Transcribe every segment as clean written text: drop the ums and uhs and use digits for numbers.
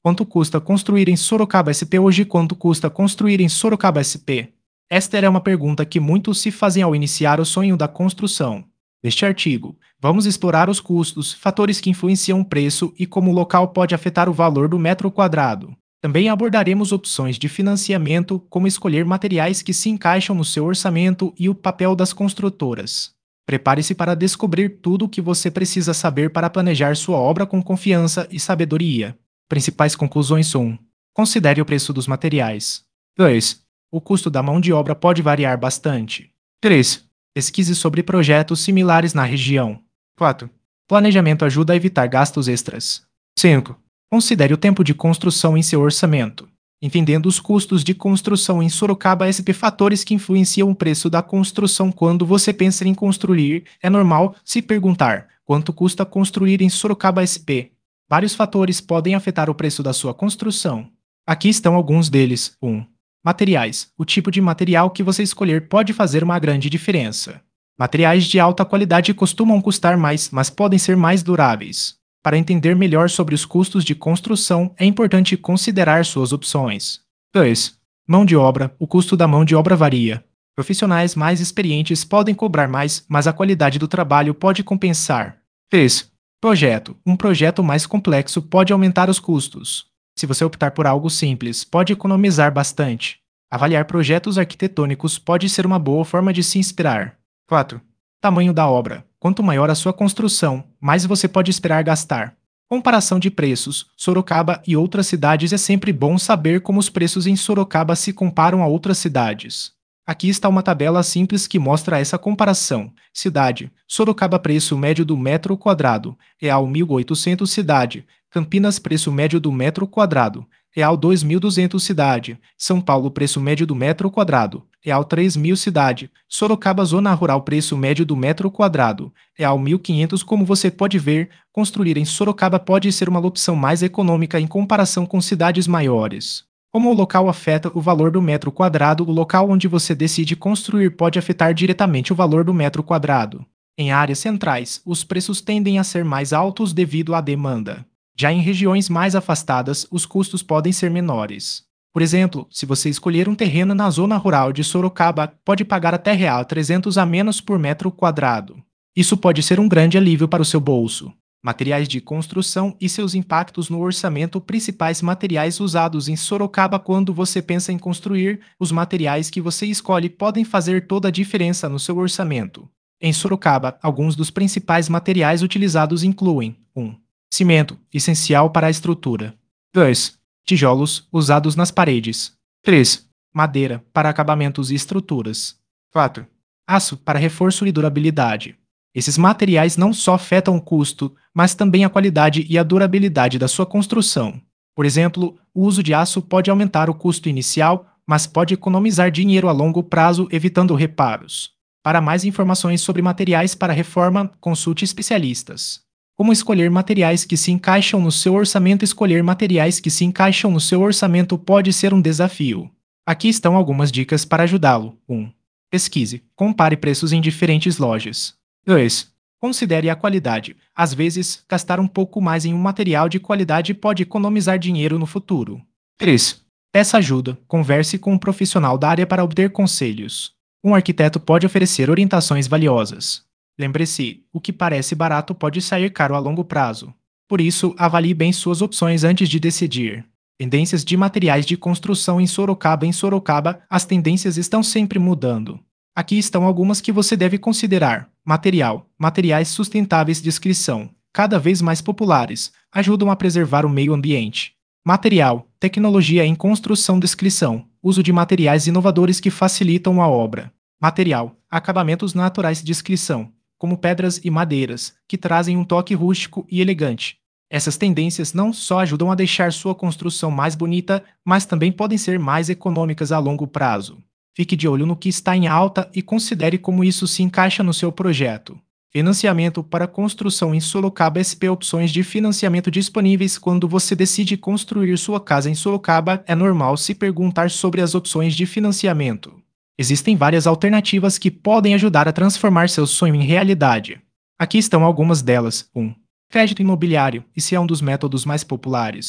Quanto custa construir em Sorocaba SP hoje? Quanto custa construir em Sorocaba SP? Esta é uma pergunta que muitos se fazem ao iniciar o sonho da construção. Neste artigo, vamos explorar os custos, fatores que influenciam o preço e como o local pode afetar o valor do metro quadrado. Também abordaremos opções de financiamento, como escolher materiais que se encaixam no seu orçamento e o papel das construtoras. Prepare-se para descobrir tudo o que você precisa saber para planejar sua obra com confiança e sabedoria. Principais conclusões: 1. Considere o preço dos materiais. 2. O custo da mão de obra pode variar bastante. 3. Pesquise sobre projetos similares na região. 4. Planejamento ajuda a evitar gastos extras. 5. Considere o tempo de construção em seu orçamento. Entendendo os custos de construção em Sorocaba SP, fatores que influenciam o preço da construção. Quando você pensa em construir, é normal se perguntar: quanto custa construir em Sorocaba SP? Vários fatores podem afetar o preço da sua construção. Aqui estão alguns deles. 1. Materiais. O tipo de material que você escolher pode fazer uma grande diferença. Materiais de alta qualidade costumam custar mais, mas podem ser mais duráveis. Para entender melhor sobre os custos de construção, é importante considerar suas opções. 2. Mão de obra. O custo da mão de obra varia. Profissionais mais experientes podem cobrar mais, mas a qualidade do trabalho pode compensar. 3. Projeto. Um projeto mais complexo pode aumentar os custos. Se você optar por algo simples, pode economizar bastante. Avaliar projetos arquitetônicos pode ser uma boa forma de se inspirar. 4. Tamanho da obra. Quanto maior a sua construção, mais você pode esperar gastar. Comparação de preços. Sorocaba e outras cidades. É sempre bom saber como os preços em Sorocaba se comparam a outras cidades. Aqui está uma tabela simples que mostra essa comparação. Cidade: Sorocaba, preço médio do metro quadrado, real 1.800. Cidade: Campinas, preço médio do metro quadrado, real 2.200. Cidade: São Paulo, preço médio do metro quadrado, real 3.000. Cidade: Sorocaba, zona rural, preço médio do metro quadrado, real 1.500. Como você pode ver, construir em Sorocaba pode ser uma opção mais econômica em comparação com cidades maiores. Como o local afeta o valor do metro quadrado, o local onde você decide construir pode afetar diretamente o valor do metro quadrado. Em áreas centrais, os preços tendem a ser mais altos devido à demanda. Já em regiões mais afastadas, os custos podem ser menores. Por exemplo, se você escolher um terreno na zona rural de Sorocaba, pode pagar até R$ 300 a menos por metro quadrado. Isso pode ser um grande alívio para o seu bolso. Materiais de construção e seus impactos no orçamento. Principais materiais usados em Sorocaba. Quando você pensa em construir, os materiais que você escolhe podem fazer toda a diferença no seu orçamento. Em Sorocaba, alguns dos principais materiais utilizados incluem: 1. Cimento, essencial para a estrutura. 2. Tijolos, usados nas paredes. 3. Madeira, para acabamentos e estruturas. 4. Aço, para reforço e durabilidade. Esses materiais não só afetam o custo, mas também a qualidade e a durabilidade da sua construção. Por exemplo, o uso de aço pode aumentar o custo inicial, mas pode economizar dinheiro a longo prazo, evitando reparos. Para mais informações sobre materiais para reforma, consulte especialistas. Como escolher materiais que se encaixam no seu orçamento? Escolher materiais que se encaixam no seu orçamento pode ser um desafio. Aqui estão algumas dicas para ajudá-lo. 1. Pesquise. Compare preços em diferentes lojas. 2. Considere a qualidade. Às vezes, gastar um pouco mais em um material de qualidade pode economizar dinheiro no futuro. 3. Peça ajuda. Converse com um profissional da área para obter conselhos. Um arquiteto pode oferecer orientações valiosas. Lembre-se, o que parece barato pode sair caro a longo prazo. Por isso, avalie bem suas opções antes de decidir. Tendências de materiais de construção em Sorocaba. Em Sorocaba, as tendências estão sempre mudando. Aqui estão algumas que você deve considerar. Material. Materiais sustentáveis. Descrição. Cada vez mais populares. Ajudam a preservar o meio ambiente. Material. Tecnologia em construção. Descrição. Uso de materiais inovadores que facilitam a obra. Material. Acabamentos naturais. Descrição. Como pedras e madeiras, que trazem um toque rústico e elegante. Essas tendências não só ajudam a deixar sua construção mais bonita, mas também podem ser mais econômicas a longo prazo. Fique de olho no que está em alta e considere como isso se encaixa no seu projeto. Financiamento para construção em Sorocaba. SP. Opções de financiamento disponíveis. Quando você decide construir sua casa em Sorocaba, é normal se perguntar sobre as opções de financiamento. Existem várias alternativas que podem ajudar a transformar seu sonho em realidade. Aqui estão algumas delas. 1. Crédito imobiliário. Esse é um dos métodos mais populares.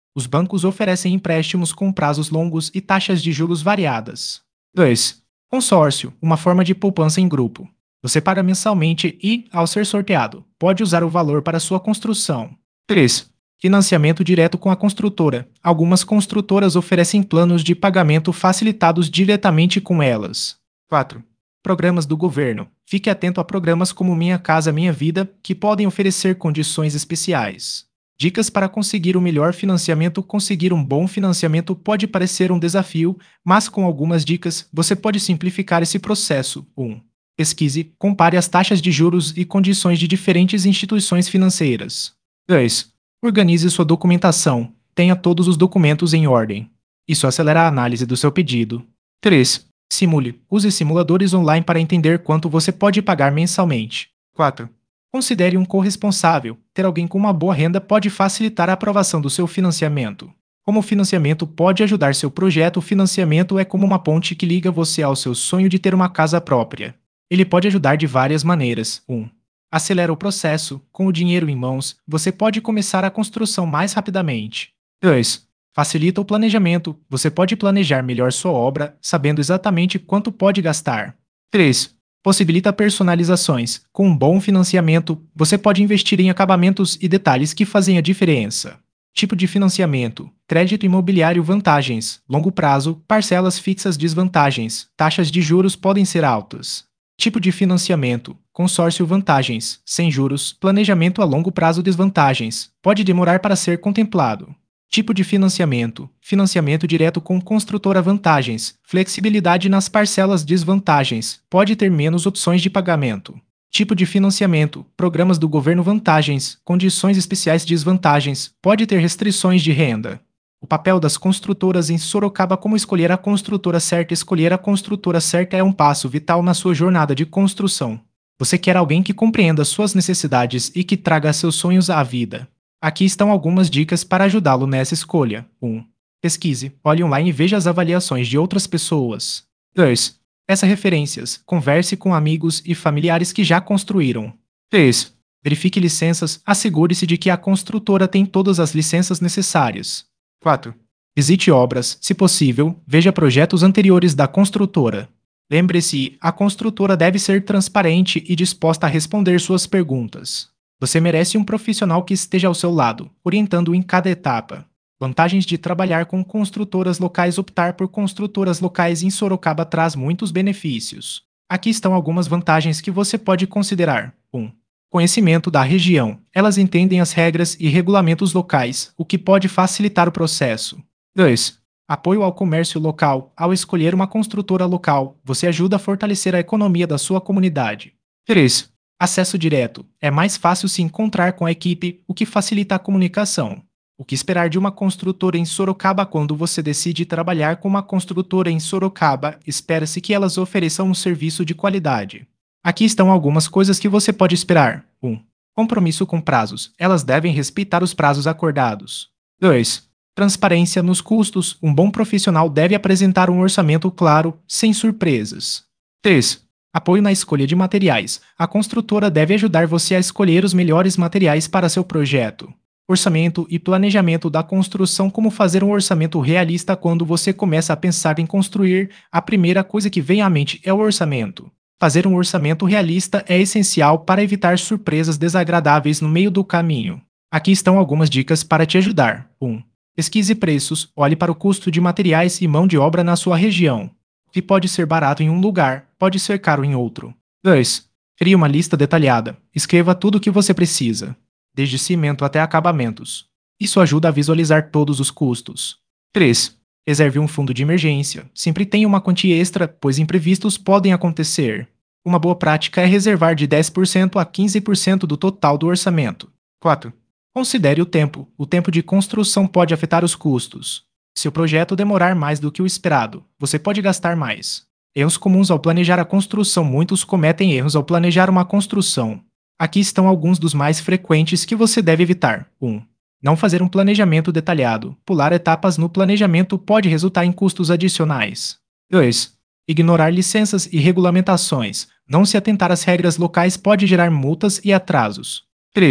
Os bancos oferecem empréstimos com prazos longos e taxas de juros variadas. 2. Consórcio, uma forma de poupança em grupo. Você paga mensalmente e, ao ser sorteado, pode usar o valor para sua construção. 3. Financiamento direto com a construtora. Algumas construtoras oferecem planos de pagamento facilitados diretamente com elas. 4. Programas do governo. Fique atento a programas como Minha Casa Minha Vida, que podem oferecer condições especiais. Dicas para conseguir o melhor financiamento. Conseguir um bom financiamento pode parecer um desafio, mas com algumas dicas você pode simplificar esse processo. 1. Pesquise, compare as taxas de juros e condições de diferentes instituições financeiras. 2. Organize sua documentação. Tenha todos os documentos em ordem. Isso acelera a análise do seu pedido. 3. Simule. Use simuladores online para entender quanto você pode pagar mensalmente. 4. Considere um corresponsável. Ter alguém com uma boa renda pode facilitar a aprovação do seu financiamento. Como o financiamento pode ajudar seu projeto, o financiamento é como uma ponte que liga você ao seu sonho de ter uma casa própria. Ele pode ajudar de várias maneiras. 1. Acelera o processo. Com o dinheiro em mãos, você pode começar a construção mais rapidamente. 2. Facilita o planejamento. Você pode planejar melhor sua obra, sabendo exatamente quanto pode gastar. 3. Possibilita personalizações. Com um bom financiamento, você pode investir em acabamentos e detalhes que fazem a diferença. Tipo de financiamento: crédito imobiliário, vantagens, longo prazo, parcelas fixas, desvantagens, taxas de juros podem ser altas. Tipo de financiamento: consórcio, vantagens, sem juros, planejamento a longo prazo, desvantagens, pode demorar para ser contemplado. Tipo de financiamento: financiamento direto com construtora, vantagens, flexibilidade nas parcelas, desvantagens, pode ter menos opções de pagamento. Tipo de financiamento: programas do governo, vantagens, condições especiais, desvantagens, pode ter restrições de renda. O papel das construtoras em Sorocaba. Como escolher a construtora certa? Escolher a construtora certa é um passo vital na sua jornada de construção. Você quer alguém que compreenda suas necessidades e que traga seus sonhos à vida. Aqui estão algumas dicas para ajudá-lo nessa escolha. 1. Pesquise, olhe online e veja as avaliações de outras pessoas. 2. Peça referências, converse com amigos e familiares que já construíram. 3. Verifique licenças, assegure-se de que a construtora tem todas as licenças necessárias. 4. Visite obras, se possível, veja projetos anteriores da construtora. Lembre-se, a construtora deve ser transparente e disposta a responder suas perguntas. Você merece um profissional que esteja ao seu lado, orientando em cada etapa. Vantagens de trabalhar com construtoras locais. Optar por construtoras locais em Sorocaba traz muitos benefícios. Aqui estão algumas vantagens que você pode considerar. 1. Conhecimento da região. Elas entendem as regras e regulamentos locais, o que pode facilitar o processo. 2. Apoio ao comércio local. Ao escolher uma construtora local, você ajuda a fortalecer a economia da sua comunidade. 3. Acesso direto. É mais fácil se encontrar com a equipe, o que facilita a comunicação. O que esperar de uma construtora em Sorocaba? Quando você decide trabalhar com uma construtora em Sorocaba, espera-se que elas ofereçam um serviço de qualidade. Aqui estão algumas coisas que você pode esperar. 1. Compromisso com prazos. Elas devem respeitar os prazos acordados. 2. Transparência nos custos. Um bom profissional deve apresentar um orçamento claro, sem surpresas. 3. Apoio na escolha de materiais. A construtora deve ajudar você a escolher os melhores materiais para seu projeto. Orçamento e planejamento da construção. Como fazer um orçamento realista? Quando você começa a pensar em construir, a primeira coisa que vem à mente é o orçamento. Fazer um orçamento realista é essencial para evitar surpresas desagradáveis no meio do caminho. Aqui estão algumas dicas para te ajudar. 1. Pesquise preços. Olhe para o custo de materiais e mão de obra na sua região. O que pode ser barato em um lugar, pode ser caro em outro. 2. Crie uma lista detalhada. Escreva tudo o que você precisa, desde cimento até acabamentos. Isso ajuda a visualizar todos os custos. 3. Reserve um fundo de emergência. Sempre tenha uma quantia extra, pois imprevistos podem acontecer. Uma boa prática é reservar de 10% a 15% do total do orçamento. 4. Considere o tempo. O tempo de construção pode afetar os custos. Se o projeto demorar mais do que o esperado, você pode gastar mais. Erros comuns ao planejar a construção. Muitos cometem erros ao planejar uma construção. Aqui estão alguns dos mais frequentes que você deve evitar. 1. Não fazer um planejamento detalhado. Pular etapas no planejamento pode resultar em custos adicionais. 2. Ignorar licenças e regulamentações. Não se atentar às regras locais pode gerar multas e atrasos. 3.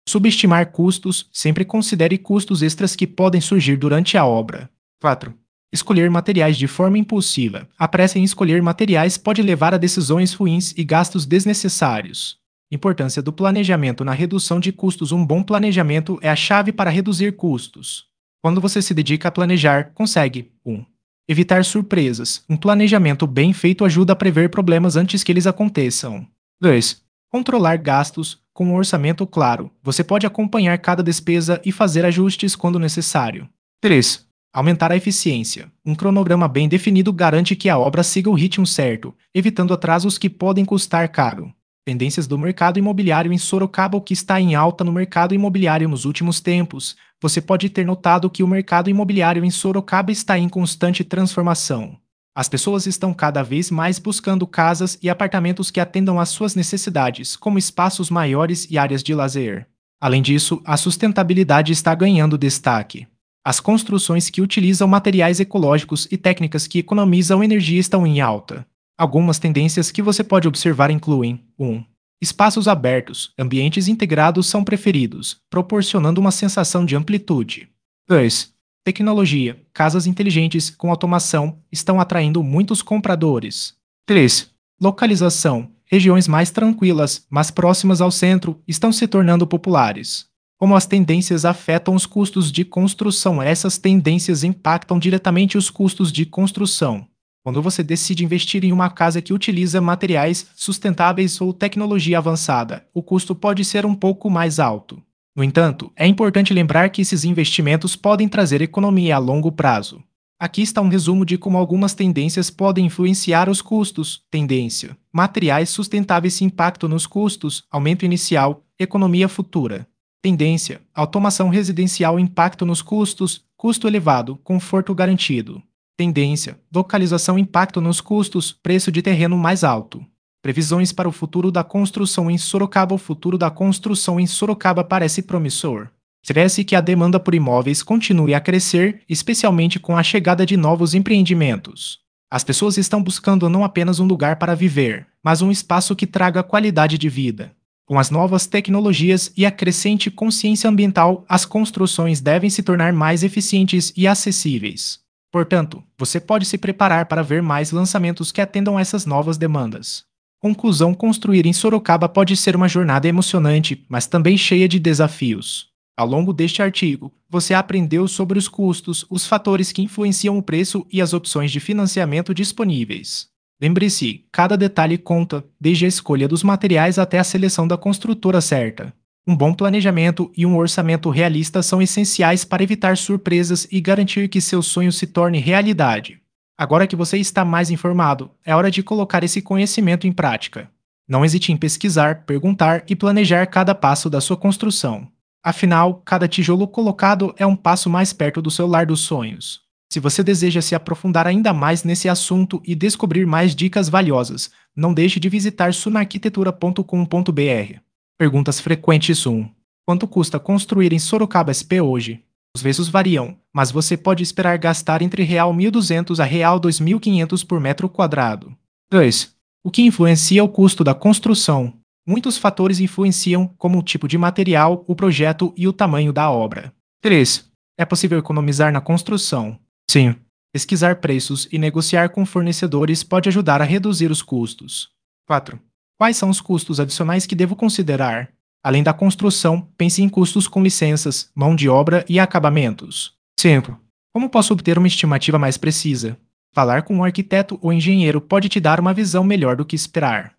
Subestimar custos, sempre considere custos extras que podem surgir durante a obra. 4. Escolher materiais de forma impulsiva. A pressa em escolher materiais pode levar a decisões ruins e gastos desnecessários. Importância do planejamento na redução de custos. Um bom planejamento é a chave para reduzir custos. Quando você se dedica a planejar, consegue 1. Evitar surpresas. Um planejamento bem feito ajuda a prever problemas antes que eles aconteçam. 2. Controlar gastos. Com um orçamento claro, você pode acompanhar cada despesa e fazer ajustes quando necessário. 3. Aumentar a eficiência. Um cronograma bem definido garante que a obra siga o ritmo certo, evitando atrasos que podem custar caro. Tendências do mercado imobiliário em Sorocaba. O que está em alta no mercado imobiliário nos últimos tempos? Você pode ter notado que o mercado imobiliário em Sorocaba está em constante transformação. As pessoas estão cada vez mais buscando casas e apartamentos que atendam às suas necessidades, como espaços maiores e áreas de lazer. Além disso, a sustentabilidade está ganhando destaque. As construções que utilizam materiais ecológicos e técnicas que economizam energia estão em alta. Algumas tendências que você pode observar incluem: 1. Espaços abertos, ambientes integrados são preferidos, proporcionando uma sensação de amplitude. 2. Tecnologia, casas inteligentes com automação estão atraindo muitos compradores. 3. Localização, regiões mais tranquilas, mas próximas ao centro, estão se tornando populares. Como as tendências afetam os custos de construção? Essas tendências impactam diretamente os custos de construção. Quando você decide investir em uma casa que utiliza materiais sustentáveis ou tecnologia avançada, o custo pode ser um pouco mais alto. No entanto, é importante lembrar que esses investimentos podem trazer economia a longo prazo. Aqui está um resumo de como algumas tendências podem influenciar os custos. Tendência: materiais sustentáveis, impacto nos custos, aumento inicial, economia futura. Tendência: automação residencial, impacto nos custos, custo elevado, conforto garantido. Tendência: localização, impacto nos custos, preço de terreno mais alto. Previsões para o futuro da construção em Sorocaba. O futuro da construção em Sorocaba parece promissor. Parece que a demanda por imóveis continue a crescer, especialmente com a chegada de novos empreendimentos. As pessoas estão buscando não apenas um lugar para viver, mas um espaço que traga qualidade de vida. Com as novas tecnologias e a crescente consciência ambiental, as construções devem se tornar mais eficientes e acessíveis. Portanto, você pode se preparar para ver mais lançamentos que atendam a essas novas demandas. Conclusão: construir em Sorocaba pode ser uma jornada emocionante, mas também cheia de desafios. Ao longo deste artigo, você aprendeu sobre os custos, os fatores que influenciam o preço e as opções de financiamento disponíveis. Lembre-se, cada detalhe conta, desde a escolha dos materiais até a seleção da construtora certa. Um bom planejamento e um orçamento realista são essenciais para evitar surpresas e garantir que seu sonho se torne realidade. Agora que você está mais informado, é hora de colocar esse conhecimento em prática. Não hesite em pesquisar, perguntar e planejar cada passo da sua construção. Afinal, cada tijolo colocado é um passo mais perto do seu lar dos sonhos. Se você deseja se aprofundar ainda mais nesse assunto e descobrir mais dicas valiosas, não deixe de visitar sunaarquitetura.com.br. Perguntas frequentes 1. Quanto custa construir em Sorocaba SP hoje? Os preços variam, mas você pode esperar gastar entre R$1.200 a R$2.500 por metro quadrado. 2. O que influencia o custo da construção? Muitos fatores influenciam, como o tipo de material, o projeto e o tamanho da obra. 3. É possível economizar na construção? Sim. Pesquisar preços e negociar com fornecedores pode ajudar a reduzir os custos. 4. Quais são os custos adicionais que devo considerar? Além da construção, pense em custos com licenças, mão de obra e acabamentos. 5. Como posso obter uma estimativa mais precisa? Falar com um arquiteto ou engenheiro pode te dar uma visão melhor do que esperar.